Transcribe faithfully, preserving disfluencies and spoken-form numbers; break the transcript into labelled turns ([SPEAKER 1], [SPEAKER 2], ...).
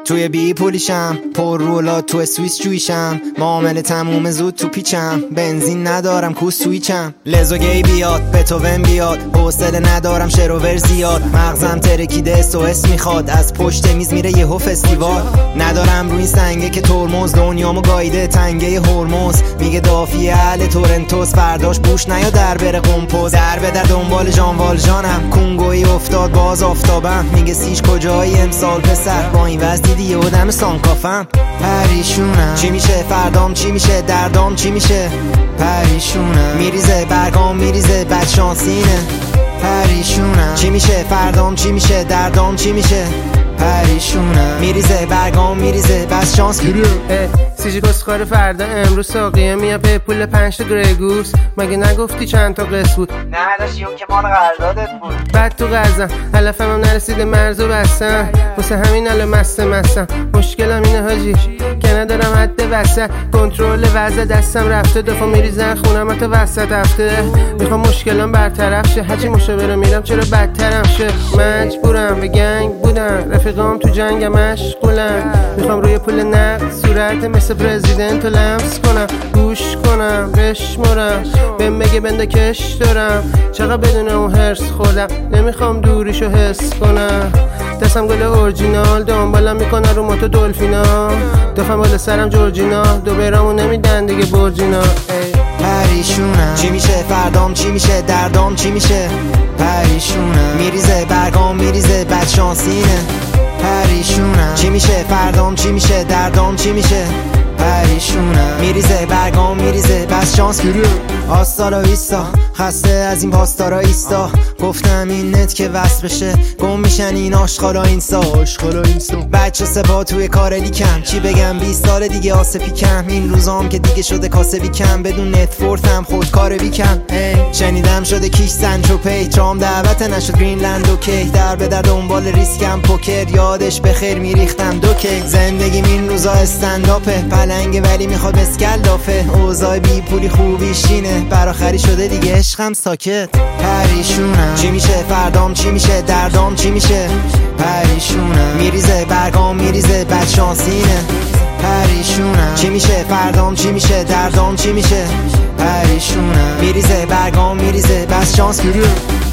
[SPEAKER 1] توی بی پولیشم، پر رولات تو سوئیس جویشم، معامله تموم زود تو پیچم، بنزین ندارم کو سویچم، لزو گی بیاد بتوون بیاد، حوصله ندارم شروور زیاد، مغزم ترکیده اس او اس میخواد، از پشت میز میره یهو فستیوال، ندارم روی این سنگه که ترمز، دنیامو گایده تنگه هرمز، میگه دافی اهل تورنتوس، فرداش بوش نیا در بره قمپوز، در به در دنبال جان والژانم، کنگویی افتاد باز آفتابم، میگه سیش کجایی امسال پسر، با این وضع دیدی یه آدم سانکافم، پریشونم چی میشه فردام چی میشه دردام چی میشه، پریشونم میریزه برگام میریزه بدشانسینه، پریشونم چی میشه فردام چی میشه دردام چی میشه، پریشونم میریزه برگام میریزه بس شانس گیریه.
[SPEAKER 2] سیجی کسخار فردا امروز ساقیه میاد به پول پنج تا گریگوس، مگه نگفتی چند تا قصه بود؟
[SPEAKER 1] نه داشتی اون که مال قراردادت بود.
[SPEAKER 2] بعد تو غزم علفم هم نرسیده مرزو بستم، واسه همین الان مسته مستم، مشکلم اینه حاجی که ندارم حد وسط، کنترل وضع دستم رفته، دفعه میریزن خونم حتی وسط هفته، میخوام مشکلم برطرف شه، هرچی مشاوره میرم چرا بدترم شه، مجبورم به گنگ بودم، رفیقام تو جنگم مشغولم، میخوام روی پول نقد صورت مثل پرزیدنت رو لمس کنم، گوش کنم بشمرم بهم بگه بنده کش دارم، چقدر بدون اون هرس خوردم، نمیخوام دوریشو حس کنم، دستم گل اورجینال دنبالم میکنه رو موتو دلفینا، دفعه بالا سرم جورجینا، دو برامو نمیدن دیگه برجینا.
[SPEAKER 1] پریشونم چی میشه فردام چی میشه دردام چی میشه، پریشونم میریزه برگام میریزه بدشانسینه، پریشونم چی میشه فردام چی میشه دردام چی میشه، پریشونم میریزه برگام میریزه بس شانس گیریه. آستارا ویستا خسته از این پاستارا ایستا، گفتم این نت که وصل بشه گم میشن این آشغالا اینستا، آشغالا اینستا بچه سپا توی کار لیکم، چی بگم بیست سال دیگه آسه پیکم، این روزام که دیگه شده کاسه بیکم، بدون نتفورتم خود کار بیکم، شنیدم شده کیش سنچو پی، چام دعوت نشد گرینلند اوکی، در به در دنبال ریسکم پوکر، یادش بخیر میریختم دوکی، زندگیم این روزا استنداپه، پلنگه ولی میخواد مسکل دافه، اوضاع بی پولی خوبی شینه، براخری شده دیگه عشقم ساکت، پریشونم چی میشه فردام چی میشه دردام چی میشه، پریشونم میریزه برگام میریزه بدشانسینه، پریشونم چی میشه فردام چی میشه دردام چی میشه، پریشونم میریزه برگام میریزه بس شانس گیریه.